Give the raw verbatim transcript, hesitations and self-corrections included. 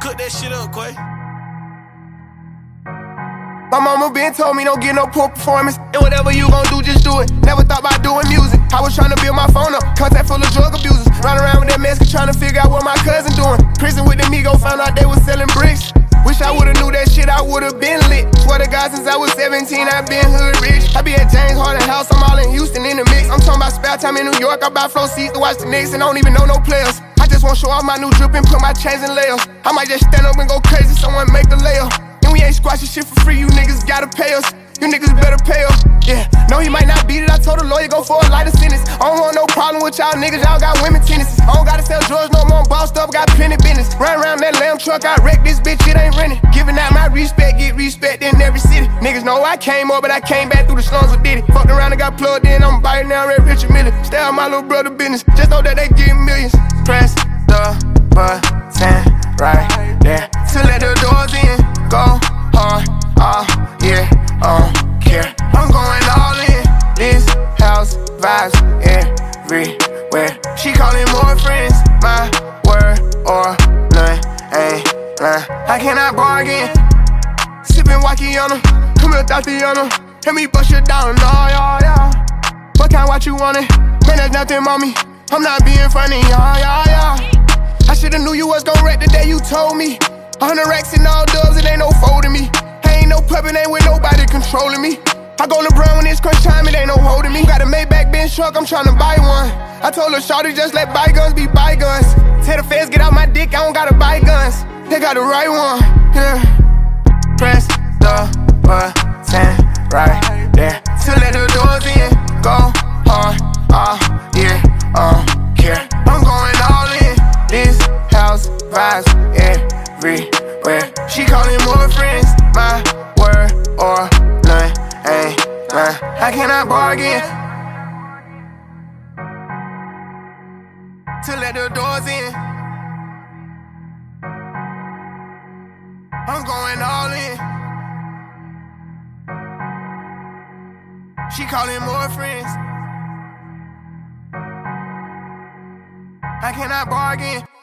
Cook that shit up, Quay. My mama been told me don't get no poor performance, and whatever you gon' do, just do it. Never thought about doing music. I was tryna build my phone up, contact full of drug abusers. Run around with that mask, tryna figure out what my cousin doing. Prison with the Migo, found out they was selling bricks. Wish I would've knew that shit, I would've been lit. Swear to God, since I was seventeen, I been hood rich. I be at James Harden house, I'm all in Houston in the mix. I'm talking about spare time in New York, I buy flow seats to watch the Knicks and don't even know no players. I just wanna show off my new drip and put my chains in layers. I might just stand up and go crazy, someone make the layup. And we ain't squashing shit for free, you niggas gotta pay us. You niggas better pay us. Yeah, no, he might not beat it. I told the lawyer go for a lighter sentence. I don't want no problem with y'all niggas, y'all got women tendencies. I don't gotta sell drugs no more, I'm bossed up, got plenty business. Run around that lamb truck, I wreck this bitch, it ain't renting. Giving out my respect, get respect in every city. Niggas know I came up, but I came back through the slums with Diddy. Fucked around and got plugged in, I'm biting now, Red Richard Miller. Stay out my little brother business, just know that they getting millions. Press the button right there to let the doors in. Go hard, all year, I don't care. I'm going all in. This house vibes everywhere. She calling more friends, my word or none, ain't lying. I cannot bargain. Sippin' Wakiana, come here, Tatiana. Let me bust you down, oh yeah, yeah. What kind what you wanted? Man, there's nothing, mommy. I'm not being funny, yeah, yeah, yeah. I shoulda knew you was gon' wreck the day you told me. A hundred racks and all dubs, it ain't no folding me. I ain't no puppet, ain't with nobody controlling me. I go LeBron when it's crunch time, it ain't no holding me. Got a Maybach Benz truck, I'm tryna buy one. I told her shawty just let bygones be bygones. Tell the feds get out my dick, I don't gotta buy guns. They got the right one, yeah. Press the button right there to let the doors in. Go hard, all year, I don't care. I'm going all in. This house vibes everywhere. She calling more friends, my word or none, ain't lying. I cannot bargain to let the doors in. I'm going all in. She calling more friends. I cannot bargain.